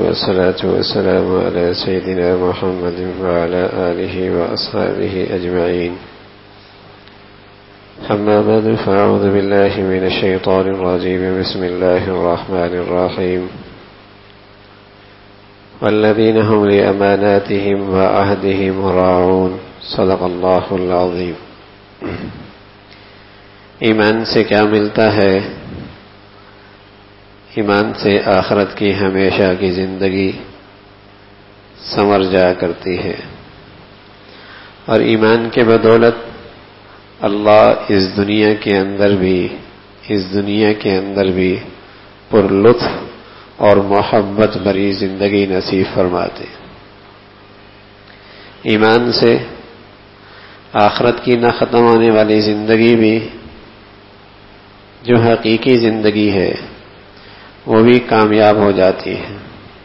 والصلاة والسلام على سيدنا محمد وعلى آله وأصحابه أجمعين. أما بعد فأعوذ بالله من الشيطان الرجيم. بسم الله الرحمن الرحيم. والذين هم لأماناتهم وعهدهم راعون. صدق الله العظيم. ایمان سے کیا ملتا ہے؟ ایمان سے آخرت کی ہمیشہ کی زندگی سنور جایا کرتی ہے، اور ایمان کے بدولت اللہ اس دنیا کے اندر بھی پر لطف اور محبت بھری زندگی نصیب فرماتے. ایمان سے آخرت کی نہ ختم ہونے والی زندگی بھی، جو حقیقی زندگی ہے، وہ بھی کامیاب ہو جاتی ہے،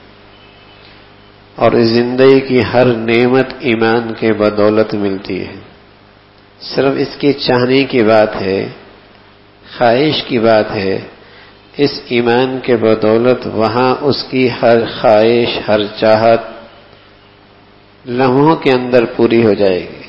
اور اس زندگی کی ہر نعمت ایمان کے بدولت ملتی ہے. صرف اس کی چاہنے کی بات ہے، خواہش کی بات ہے. اس ایمان کے بدولت وہاں اس کی ہر خواہش، ہر چاہت لمحوں کے اندر پوری ہو جائے گی.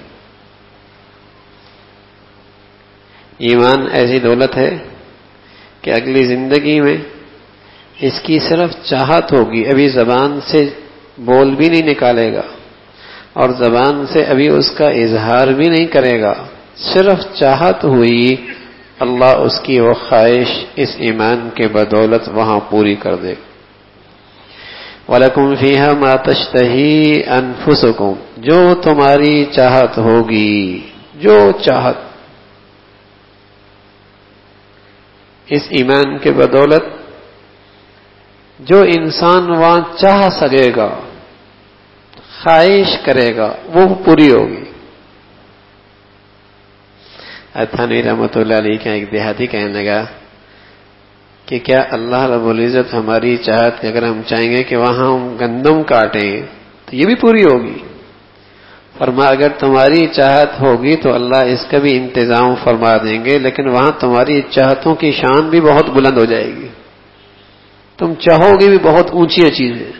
ایمان ایسی دولت ہے کہ اگلی زندگی میں اس کی صرف چاہت ہوگی. ابھی زبان سے بول بھی نہیں نکالے گا، اور زبان سے ابھی اس کا اظہار بھی نہیں کرے گا. صرف چاہت ہوئی، اللہ اس کی وہ خواہش اس ایمان کے بدولت وہاں پوری کر دے گا. وَلَكُمْ فِيهَا مَا تَشْتَهِي أَنفُسُكُمْ. جو تمہاری چاہت ہوگی، جو چاہت، اس ایمان کے بدولت جو انسان وہاں چاہ سکے گا، خواہش کرے گا، وہ پوری ہوگی. تھانوی رحمۃ اللہ علیہ کا ایک دیہاتی کہنے لگا کہ کیا اللہ رب العزت ہماری چاہت کہ اگر ہم چاہیں گے کہ وہاں ہم گندم کاٹیں تو یہ بھی پوری ہوگی؟ فرمایا اگر تمہاری چاہت ہوگی تو اللہ اس کا بھی انتظام فرما دیں گے، لیکن وہاں تمہاری چاہتوں کی شان بھی بہت بلند ہو جائے گی. تم چاہو گے بھی بہت اونچی چیزیں،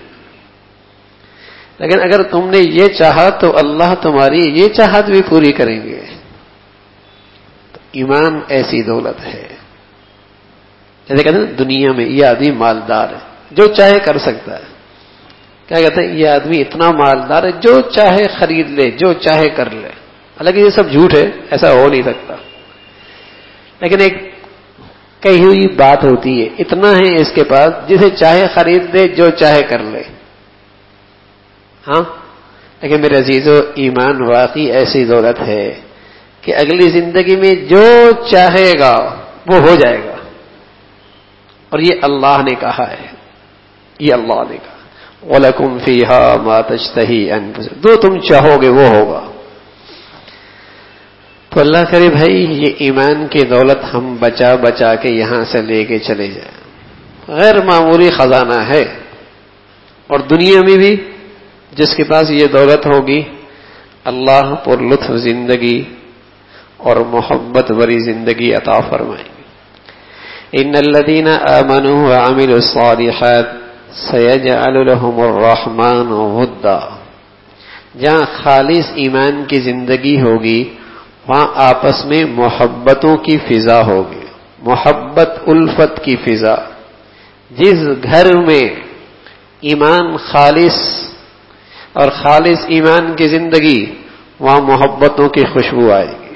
لیکن اگر تم نے یہ چاہا تو اللہ تمہاری یہ چاہت بھی پوری کریں گے. تو ایمان ایسی دولت ہے. جیسے کہتے ہیں دنیا میں یہ آدمی مالدار ہے، جو چاہے کر سکتا ہے. کیا کہتے ہیں؟ یہ آدمی اتنا مالدار ہے، جو چاہے خرید لے، جو چاہے کر لے. حالانکہ یہ سب جھوٹ ہے، ایسا ہو نہیں سکتا. لیکن ایک کہی ہوئی بات ہوتی ہے، اتنا ہے اس کے پاس جسے چاہے خرید لے، جو چاہے کر لے. ہاں، لیکن میرے عزیزو، ایمان واقعی ایسی دولت ہے کہ اگلی زندگی میں جو چاہے گا وہ ہو جائے گا. اور یہ اللہ نے کہا ہے، یہ اللہ نے کہا وَلَكُمْ فِيهَا مَا تَشْتَهِي أَنفُسُكُمْ. جو تم چاہو گے وہ ہوگا. تو اللہ کرے بھائی یہ ایمان کی دولت ہم بچا بچا کے یہاں سے لے کے چلے جائیں. غیر معمولی خزانہ ہے، اور دنیا میں بھی جس کے پاس یہ دولت ہوگی، اللہ پر لطف زندگی اور محبت بری زندگی عطا فرمائیں گے. ان الذين آمنوا وعملوا الصالحات سيجعل لهم الرحمن ودا. جہاں خالص ایمان کی زندگی ہوگی وہاں آپس میں محبتوں کی فضا ہوگی، محبت الفت کی فضا. جس گھر میں ایمان خالص اور خالص ایمان کی زندگی، وہاں محبتوں کی خوشبو آئے گی.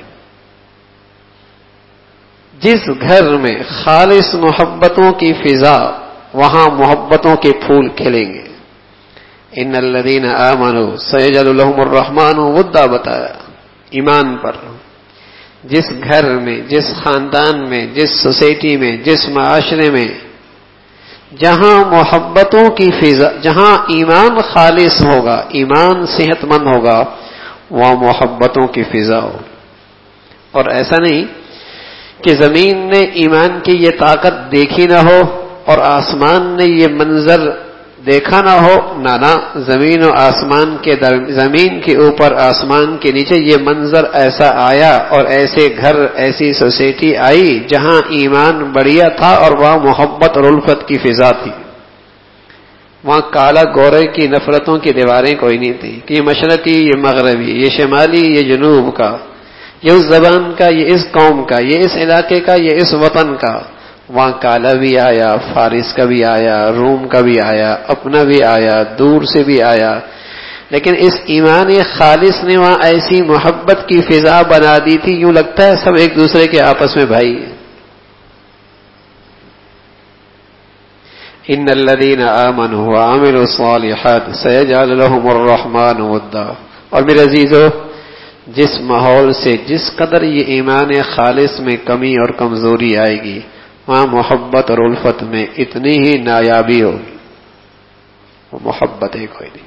جس گھر میں خالص محبتوں کی فضا، وہاں محبتوں کے پھول کھلیں گے. ان الذین آمنوا سیجعل لهم الرحمن ودا بتایا. ایمان پر جس گھر میں، جس خاندان میں، جس سوسائٹی میں، جس معاشرے میں جہاں محبتوں کی فضا، جہاں ایمان خالص ہوگا، ایمان صحت مند ہوگا، وہاں محبتوں کی فضا ہوگی. اور ایسا نہیں کہ زمین نے ایمان کی یہ طاقت دیکھی نہ ہو اور آسمان نے یہ منظر دیکھا نہ ہو. نانا، زمین و آسمان کے زمین کے اوپر، آسمان کے نیچے یہ منظر ایسا آیا، اور ایسے گھر، ایسی سوسائٹی آئی جہاں ایمان بڑھیا تھا اور وہاں محبت اور الفت کی فضا تھی. وہاں کالا گورے کی نفرتوں کی دیواریں کوئی نہیں تھی کہ یہ مشرقی، یہ مغربی، یہ شمالی، یہ جنوب کا، یہ اس زبان کا، یہ اس قوم کا، یہ اس علاقے کا، یہ اس وطن کا. وہاں کالا بھی آیا، فارس کا بھی آیا، روم کا بھی آیا، اپنا بھی آیا، دور سے بھی آیا. لیکن اس ایمان خالص نے وہاں ایسی محبت کی فضا بنا دی تھی، یوں لگتا ہے سب ایک دوسرے کے آپس میں بھائی ہیں. ان الذين آمنوا وعملوا الصالحات سيجعل لهم الرحمن ودا. اور میرے عزیزو، جس ماحول سے جس قدر یہ ایمان خالص میں کمی اور کمزوری آئے گی، وہاں محبت اور الفت میں اتنی ہی نایابی ہوگی. وہ محبتیں کوئی نہیں،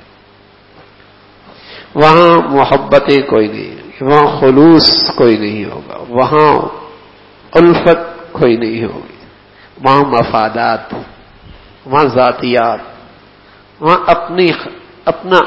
وہاں محبتیں کوئی نہیں، وہاں خلوص کوئی نہیں ہوگا، وہاں الفت کوئی نہیں ہوگی، وہاں مفادات، وہاں ذاتیات، وہاں اپنا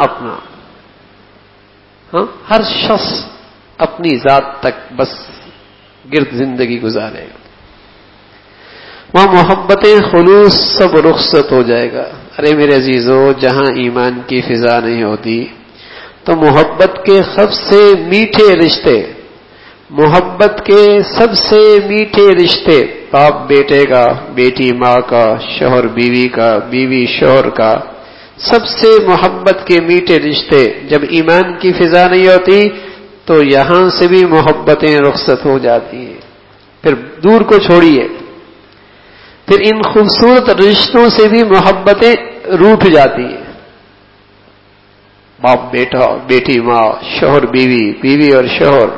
ہاں، ہر شخص اپنی ذات تک بس گرد زندگی گزارے گا. وہاں محبتیں، خلوص سب رخصت ہو جائے گا. ارے میرے عزیزو، جہاں ایمان کی فضا نہیں ہوتی تو محبت کے سب سے میٹھے رشتے، محبت کے سب سے میٹھے رشتے، باپ بیٹے کا، بیٹی ماں کا، شوہر بیوی کا، بیوی شوہر کا، سب سے محبت کے میٹھے رشتے جب ایمان کی فضا نہیں ہوتی تو یہاں سے بھی محبتیں رخصت ہو جاتی ہیں. پھر دور کو چھوڑیے، پھر ان خوبصورت رشتوں سے بھی محبتیں روٹھ جاتی ہیں. باپ بیٹا، بیٹی ماں، شوہر بیوی، بیوی اور شوہر.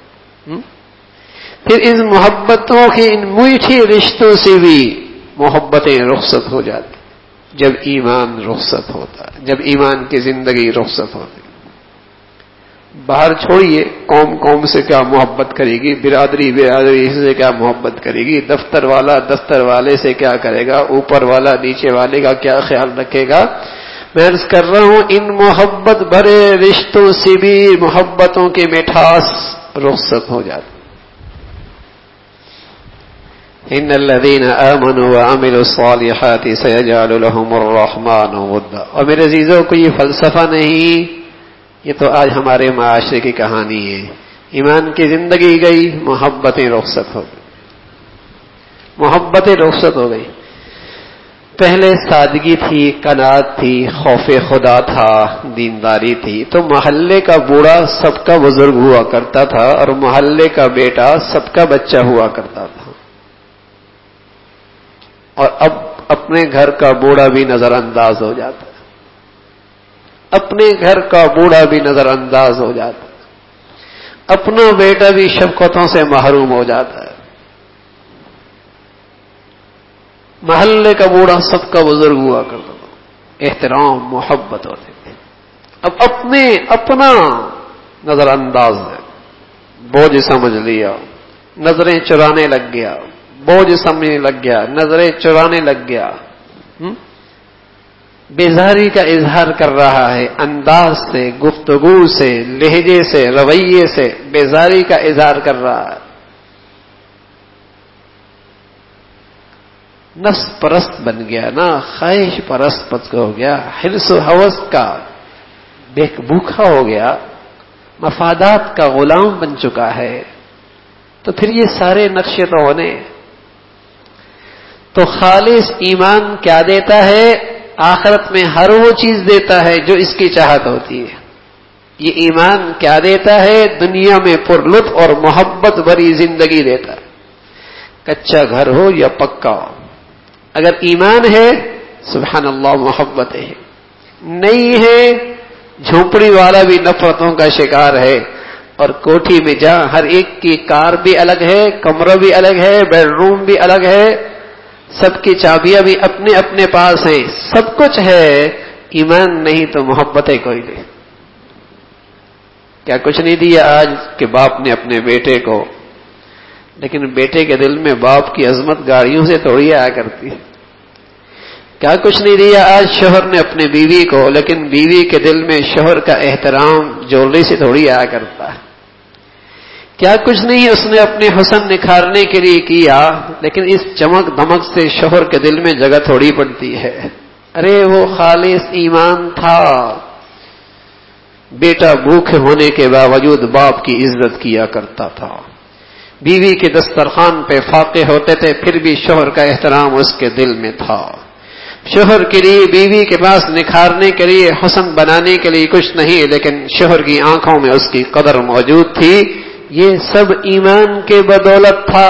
پھر ان محبتوں کے ان میٹھے رشتوں سے بھی محبتیں رخصت ہو جاتی جب ایمان رخصت ہوتا ہے، جب ایمان کی زندگی رخصت ہوتی. باہر چھوڑیے، قوم سے کیا محبت کرے گی، برادری سے کیا محبت کرے گی، دفتر والا دفتر والے سے کیا کرے گا، اوپر والا نیچے والے کا کیا خیال رکھے گا. میں عرض کر رہا ہوں، ان محبت بھرے رشتوں سے بھی محبتوں کی مٹھاس رخصت ہو جاتی. ان الذين آمنوا وعملوا الصالحات سيجعل لهم الرحمن ودا. اور میرے عزیزوں، کو یہ فلسفہ نہیں، یہ تو آج ہمارے معاشرے کی کہانی ہے. ایمان کی زندگی گئی، محبتیں رخصت ہو گئی، محبتیں رخصت ہو گئی. پہلے سادگی تھی، قناعت تھی، خوف خدا تھا، دینداری تھی، تو محلے کا بوڑھا سب کا بزرگ ہوا کرتا تھا اور محلے کا بیٹا سب کا بچہ ہوا کرتا تھا. اور اب اپنے گھر کا بوڑھا بھی نظر انداز ہو جاتا ہے، اپنے گھر کا بوڑھا بھی نظر انداز ہو جاتا ہے، اپنا بیٹا بھی شفقتوں سے محروم ہو جاتا ہے. محلے کا بوڑھا سب کا بزرگ ہوا کرتا تھا، احترام محبت ہوتے تھے. اب اپنا نظر انداز ہے، بوجھ سمجھ لیا، نظریں چرانے لگ گیا، بوجھ سمجھنے لگ گیا، نظریں چرانے لگ گیا. بیزاری کا اظہار کر رہا ہے، انداز سے، گفتگو سے، لہجے سے، رویے سے بیزاری کا اظہار کر رہا ہے. نفس پرست بن گیا نا، خواہش پرست ہو گیا، حرص و ہوس کا بھوکا ہو گیا، مفادات کا غلام بن چکا ہے. تو پھر یہ سارے نقشے تو ہونے. تو خالص ایمان کیا دیتا ہے؟ آخرت میں ہر وہ چیز دیتا ہے جو اس کی چاہت ہوتی ہے. یہ ایمان کیا دیتا ہے؟ دنیا میں پر لطف اور محبت بھری زندگی دیتا ہے، کچا گھر ہو یا پکا ہو. اگر ایمان ہے، سبحان اللہ، محبت ہے. نہیں ہے، جھونپڑی والا بھی نفرتوں کا شکار ہے. اور کوٹھی میں جہاں ہر ایک کی کار بھی الگ ہے، کمرہ بھی الگ ہے، بیڈ روم بھی الگ ہے، سب کی چابیاں بھی اپنے اپنے پاس ہیں، سب کچھ ہے، ایمان نہیں تو محبتیں کوئی نہیں. کیا کچھ نہیں دیا آج کہ باپ نے اپنے بیٹے کو، لیکن بیٹے کے دل میں باپ کی عظمت گاڑیوں سے تھوڑی آیا کرتی ہے. کیا کچھ نہیں دیا آج شوہر نے اپنے بیوی کو، لیکن بیوی کے دل میں شوہر کا احترام جوڑنے سے تھوڑی آیا کرتا ہے. کیا کچھ نہیں اس نے اپنے حسن نکھارنے کے لیے کیا، لیکن اس چمک دمک سے شوہر کے دل میں جگہ تھوڑی پڑتی ہے. ارے وہ خالص ایمان تھا. بیٹا بھوکے ہونے کے باوجود باپ کی عزت کیا کرتا تھا. بیوی کے دسترخوان پہ فاقے ہوتے تھے پھر بھی شوہر کا احترام اس کے دل میں تھا. شوہر کے لیے بیوی کے پاس نکھارنے کے لیے حسن بنانے کے لیے کچھ نہیں لیکن شوہر کی آنکھوں میں اس کی قدر موجود تھی. یہ سب ایمان کے بدولت تھا.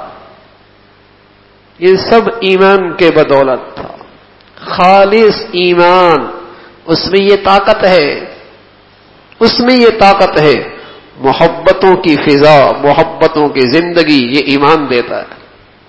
یہ سب ایمان کے بدولت تھا. خالص ایمان. اس میں یہ طاقت ہے. اس میں یہ طاقت ہے. محبتوں کی فضا، محبتوں کی زندگی یہ ایمان دیتا ہے.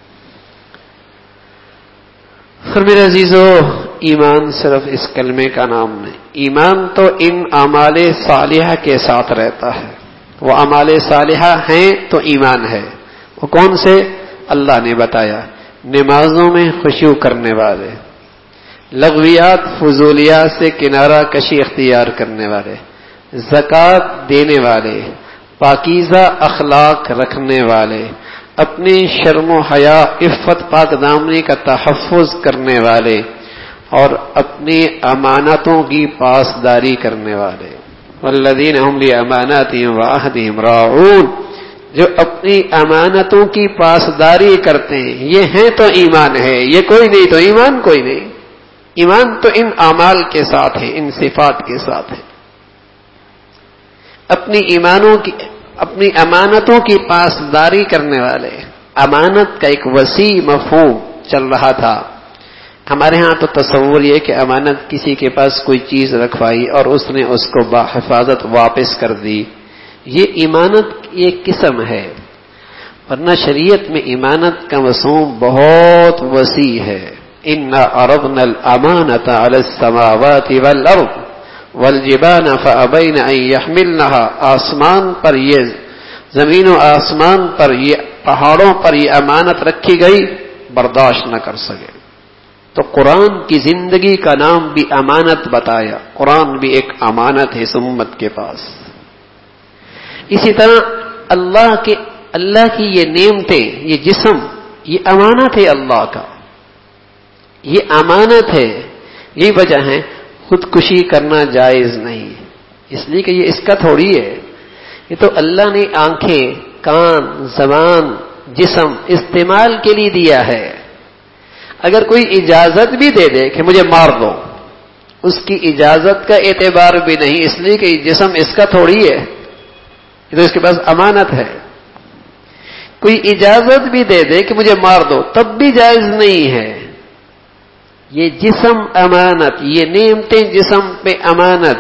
اور میرے عزیزو، ایمان صرف اس کلمے کا نام نہیں. ایمان تو ان اعمال صالحہ کے ساتھ رہتا ہے. وہ اعمال صالحہ ہیں تو ایمان ہے. وہ کون سے؟ اللہ نے بتایا. نمازوں میں خشوع کرنے والے، لغویات فضولیات سے کنارہ کشی اختیار کرنے والے، زکوٰۃ دینے والے، پاکیزہ اخلاق رکھنے والے، اپنی شرم و حیا عفت پاک دامنی کا تحفظ کرنے والے اور اپنی امانتوں کی پاسداری کرنے والے. والذین هم لأماناتهم وعہدهم راعون. جو اپنی امانتوں کی پاسداری کرتے ہیں یہ ہیں تو ایمان ہے. یہ کوئی نہیں تو ایمان کوئی نہیں. ایمان تو ان اعمال کے ساتھ ہے، ان صفات کے ساتھ ہے. اپنی امانتوں کی پاسداری کرنے والے. امانت کا ایک وسیع مفہوم چل رہا تھا. ہمارے ہاں تو تصور یہ کہ امانت کسی کے پاس کوئی چیز رکھوائی اور اس نے اس کو بحفاظت واپس کر دی. یہ ایمانت ایک قسم ہے، ورنہ شریعت میں ایمانت کا مفہوم بہت وسیع ہے. اِنَّا عَرَضْنَا الْأَمَانَةَ عَلَى السَّمَاوَاتِ وَالْأَرْضِ وَالْجِبَالَ فَأَبَيْنَ أَن يَحْمِلْنَهَا. آسمان پر یہ، زمین و آسمان پر یہ، پہاڑوں پر یہ امانت رکھی گئی، برداشت نہ کر سکے. تو قرآن کی زندگی کا نام بھی امانت بتایا. قرآن بھی ایک امانت ہے اس امت کے پاس. اسی طرح اللہ کی یہ نعمتیں، یہ جسم، یہ امانت ہے اللہ کا. یہ امانت ہے. یہی وجہ ہے خودکشی کرنا جائز نہیں، اس لیے کہ یہ اس کا تھوڑی ہے. یہ تو اللہ نے آنکھیں، کان، زبان، جسم استعمال کے لیے دیا ہے. اگر کوئی اجازت بھی دے دے کہ مجھے مار دو، اس کی اجازت کا اعتبار بھی نہیں، اس لیے کہ جسم اس کا تھوڑی ہے، یہ تو اس کے پاس امانت ہے. کوئی اجازت بھی دے دے کہ مجھے مار دو تب بھی جائز نہیں ہے. یہ جسم امانت، یہ نعمتیں جسم پہ امانت.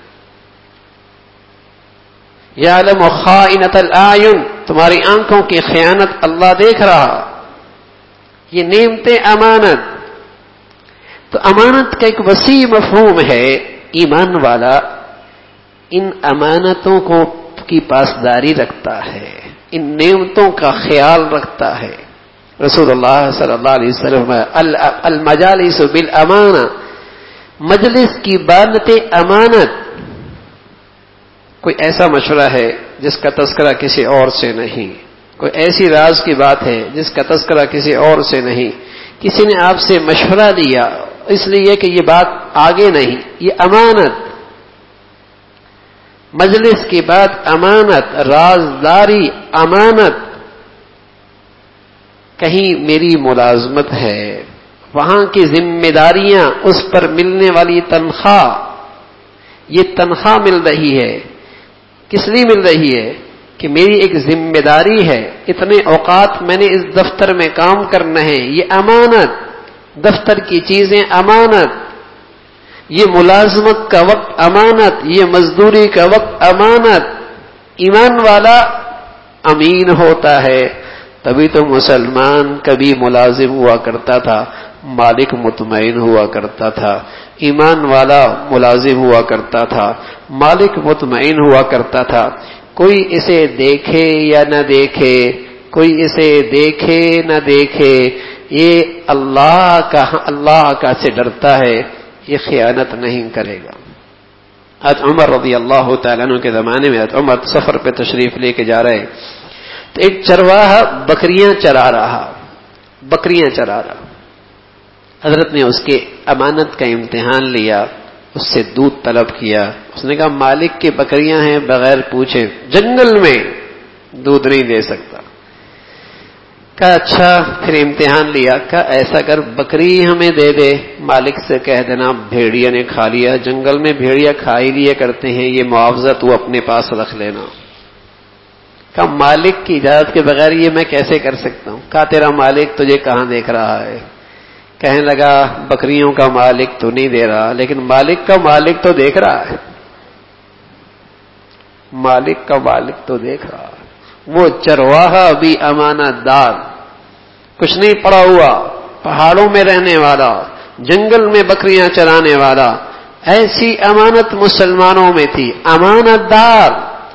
یعلم خائنۃ الاعین، تمہاری آنکھوں کی خیانت اللہ دیکھ رہا. یہ نعمتیں امانت. تو امانت کا ایک وسیع مفہوم ہے. ایمان والا ان امانتوں کی پاسداری رکھتا ہے، ان نعمتوں کا خیال رکھتا ہے. رسول اللہ صلی اللہ علیہ وسلم المجالس بالامانہ، مجلس کی باتیں امانت. کوئی ایسا مشورہ ہے جس کا تذکرہ کسی اور سے نہیں، کوئی ایسی راز کی بات ہے جس کا تذکرہ کسی اور سے نہیں. کسی نے آپ سے مشورہ لیا اس لیے کہ یہ بات آگے نہیں، یہ امانت. مجلس کی بات امانت، رازداری امانت. کہیں میری ملازمت ہے، وہاں کی ذمہ داریاں، اس پر ملنے والی تنخواہ، یہ تنخواہ مل رہی ہے کس لیے مل رہی ہے؟ کہ میری ایک ذمہ داری ہے، اتنے اوقات میں نے اس دفتر میں کام کرنا ہے، یہ امانت. دفتر کی چیزیں امانت. یہ ملازمت کا وقت امانت، یہ مزدوری کا وقت امانت. ایمان والا امین ہوتا ہے. تبھی تو مسلمان کبھی ملازم ہوا کرتا تھا، مالک مطمئن ہوا کرتا تھا. ایمان والا ملازم ہوا کرتا تھا، مالک مطمئن ہوا کرتا تھا. کوئی اسے دیکھے یا نہ دیکھے، کوئی اسے دیکھے نہ دیکھے، یہ اللہ کا سے ڈرتا ہے، یہ خیانت نہیں کرے گا. حضرت عمر رضی اللہ تعالیٰ عنہ کے زمانے میں حضرت عمر سفر پہ تشریف لے کے جا رہے، تو ایک چرواہا بکریاں چرا رہا. حضرت نے اس کے امانت کا امتحان لیا، اس سے دودھ طلب کیا. اس نے کہا مالک کی بکریاں ہیں، بغیر پوچھے جنگل میں دودھ نہیں دے سکتا. کہا اچھا. پھر امتحان لیا، کہا ایسا کر بکری ہمیں دے دے، مالک سے کہہ دینا بھیڑیا نے کھا لیا، جنگل میں بھیڑیا کھا ہی لیا کرتے ہیں، یہ معاوضہ تو اپنے پاس رکھ لینا. کہا مالک کی اجازت کے بغیر یہ میں کیسے کر سکتا ہوں؟ کہا تیرا مالک تجھے کہاں دیکھ رہا ہے؟ کہنے لگا بکریوں کا مالک تو نہیں دے رہا، لیکن مالک کا مالک تو دیکھ رہا ہے. مالک کا مالک تو دیکھ رہا ہے. وہ چرواہا بھی امانت دار، کچھ نہیں پڑا ہوا، پہاڑوں میں رہنے والا، جنگل میں بکریاں چرانے والا، ایسی امانت مسلمانوں میں تھی. امانت دار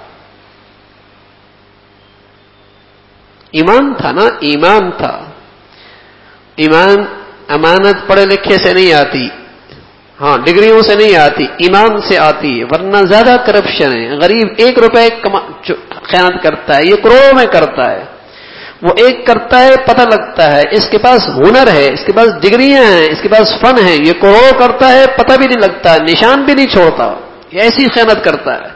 ایمان تھا نا، ایمان تھا. ایمان امانت پڑھے لکھے سے نہیں آتی، ہاں ڈگریوں سے نہیں آتی، ایمان سے آتی ہے. ورنہ زیادہ کرپشن ہے. غریب 1 روپے خیانت کرتا ہے، یہ کروڑوں میں کرتا ہے. وہ ایک کرتا ہے پتہ لگتا ہے، اس کے پاس ہنر ہے، اس کے پاس ڈگریاں ہیں، اس کے پاس فن ہے. یہ کروڑوں کرتا ہے، پتہ بھی نہیں لگتا، نشان بھی نہیں چھوڑتا. یہ ایسی خیانت کرتا ہے.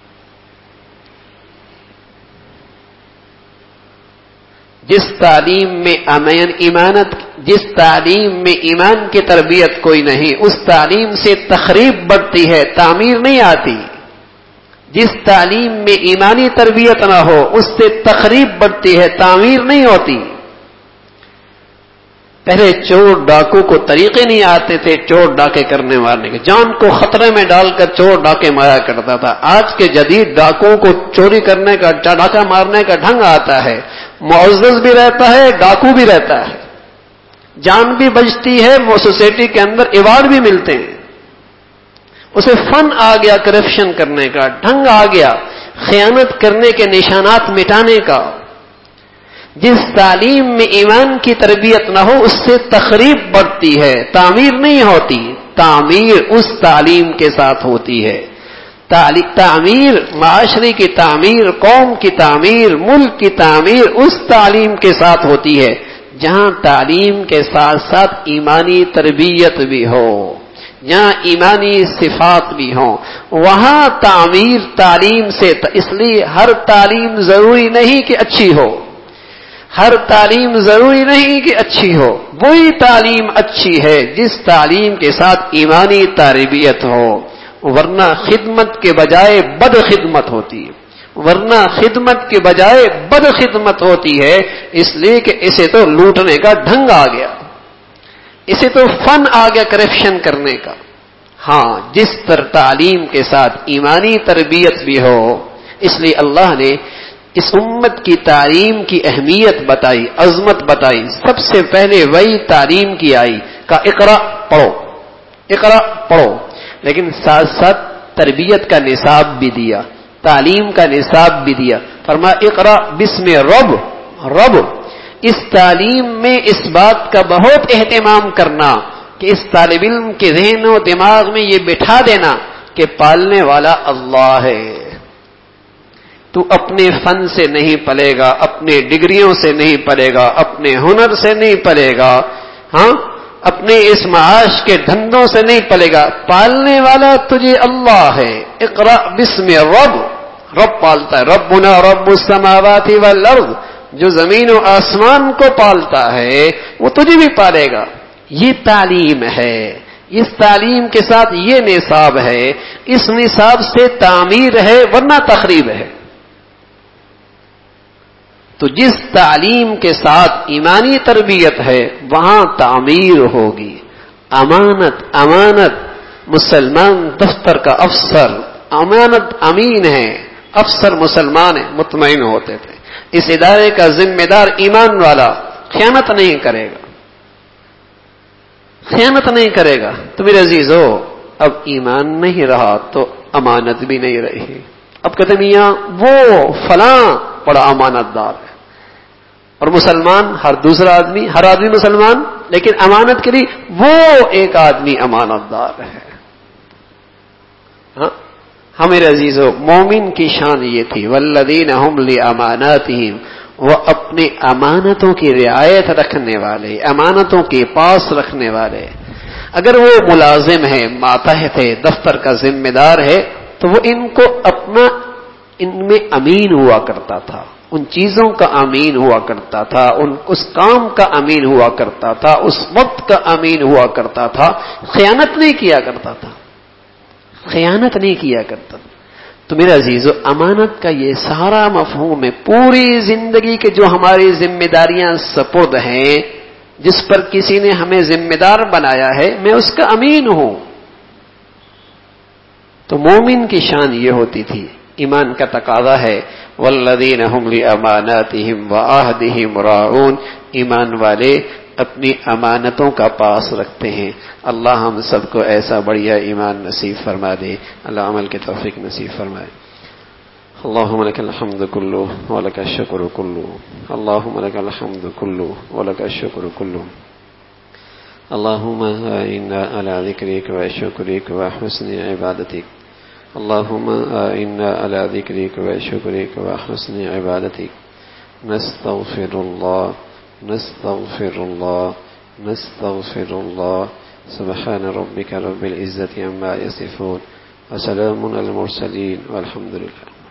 جس تعلیم میں جس تعلیم میں ایمان کی تربیت کوئی نہیں، اس تعلیم سے تخریب بڑھتی ہے، تعمیر نہیں آتی. جس تعلیم میں ایمانی تربیت نہ ہو، اس سے تخریب بڑھتی ہے، تعمیر نہیں ہوتی. پہلے چور ڈاکو کو طریقے نہیں آتے تھے چور ڈاکے کرنے والے کے، جان کو خطرے میں ڈال کر چور ڈاکے مارا کرتا تھا. آج کے جدید ڈاکوں کو چوری کرنے کا، ڈاکہ مارنے کا ڈھنگ آتا ہے. معزز بھی رہتا ہے، ڈاکو بھی رہتا ہے، جان بھی بچتی ہے، وہ سوسائٹی کے اندر ایوارڈ بھی ملتے ہیں. اسے فن آ گیا، کرپشن کرنے کا ڈھنگ آ گیا، خیانت کرنے کے نشانات مٹانے کا. جس تعلیم میں ایمان کی تربیت نہ ہو، اس سے تخریب بڑھتی ہے، تعمیر نہیں ہوتی. تعمیر اس تعلیم کے ساتھ ہوتی ہے. تعمیر، معاشرے کی تعمیر، قوم کی تعمیر، ملک کی تعمیر اس تعلیم کے ساتھ ہوتی ہے جہاں تعلیم کے ساتھ ساتھ ایمانی تربیت بھی ہو، جہاں ایمانی صفات بھی ہوں، وہاں تعمیر تعلیم سے. اس لیے ہر تعلیم ضروری نہیں کہ اچھی ہو، ہر تعلیم ضروری نہیں کہ اچھی ہو. وہی تعلیم اچھی ہے جس تعلیم کے ساتھ ایمانی تربیت ہو. ورنہ خدمت کے بجائے بد خدمت ہوتی ہے، ورنہ خدمت کے بجائے بد خدمت ہوتی ہے. اس لیے کہ اسے تو لوٹنے کا ڈھنگ آ گیا، اسے تو فن آ گیا کرپشن کرنے کا. ہاں جس پر تعلیم کے ساتھ ایمانی تربیت بھی ہو. اس لیے اللہ نے اس امت کی تعلیم کی اہمیت بتائی، عظمت بتائی. سب سے پہلے وہی تعلیم کی آئی، کہ اقرا پڑھو، اقرا پڑھو. لیکن ساتھ ساتھ تربیت کا نصاب بھی دیا، تعلیم کا نصاب بھی دیا. فرمایا اقرا بسم رب. اس تعلیم میں اس بات کا بہت اہتمام کرنا کہ اس طالب علم کے ذہن و دماغ میں یہ بٹھا دینا کہ پالنے والا اللہ ہے. تو اپنے فن سے نہیں پلے گا، اپنے ڈگریوں سے نہیں پلے گا، اپنے ہنر سے نہیں پلے گا، ہاں اپنے اس معاش کے دھندوں سے نہیں پلے گا. پالنے والا تجھے اللہ ہے. اقرا بسم رب پالتا ہے. ربنا رب السماوات والارض، جو زمین و آسمان کو پالتا ہے وہ تجھے بھی پالے گا. یہ تعلیم ہے. اس تعلیم کے ساتھ یہ نصاب ہے، اس نصاب سے تعمیر ہے ورنہ تخریب ہے. تو جس تعلیم کے ساتھ ایمانی تربیت ہے وہاں تعمیر ہوگی. امانت مسلمان دفتر کا افسر امانت امین ہے، افسر مسلمان ہے، مطمئن ہوتے تھے. اس ادارے کا ذمہ دار ایمان والا خیانت نہیں کرے گا، خیانت نہیں کرے گا. تو میرے عزیزو اب ایمان نہیں رہا تو امانت بھی نہیں رہی. اب کہتے میاں وہ فلاں بڑا امانت دار ہے، اور مسلمان ہر آدمی مسلمان، لیکن امانت کے لیے وہ ایک آدمی امانت دار ہے. ہاں میرے عزیزو مومن کی شان یہ تھی، والذین هم لاماناتهم وہ اپنی امانتوں کی رعایت رکھنے والے، امانتوں کے پاس رکھنے والے. اگر وہ ملازم ہے، ماتحت ہے، دفتر کا ذمہ دار ہے، تو وہ ان کو اپنا ان میں امین ہوا کرتا تھا، ان چیزوں کا امین ہوا کرتا تھا، اس کام کا امین ہوا کرتا تھا، اس وقت کا امین ہوا کرتا تھا. خیانت نہیں کیا کرتا تھا، خیانت نہیں کیا کرتا تھا. تو میرے عزیزو، امانت کا یہ سارا مفہوم ہے. پوری زندگی کے جو ہماری ذمہ داریاں سپرد ہیں، جس پر کسی نے ہمیں ذمہ دار بنایا ہے، میں اس کا امین ہوں. تو مومن کی شان یہ ہوتی تھی. ایمان کا تقاضا ہے والذین هم لاماناتهم وعهدهم راعون. ایمان والے اپنی امانتوں کا پاس رکھتے ہیں. اللہ ہم سب کو ایسا بڑھیا ایمان نصیب فرما دے. اللہ عمل کی توفیق نصیب فرمائے. اللهم لك الحمد كله ولك الشكر كله. اللهم لك الحمد كله ولك الشكر كله. اللهم إنا على ذكرك وشكرك وحسن عبادتك. اللهم إنا على ذكرك وشكرك وحسن عبادتك. نستغفر الله نستغفر الله نستغفر الله. سبحان ربك رب العزة عما يصفون وسلام على المرسلين والحمد لله.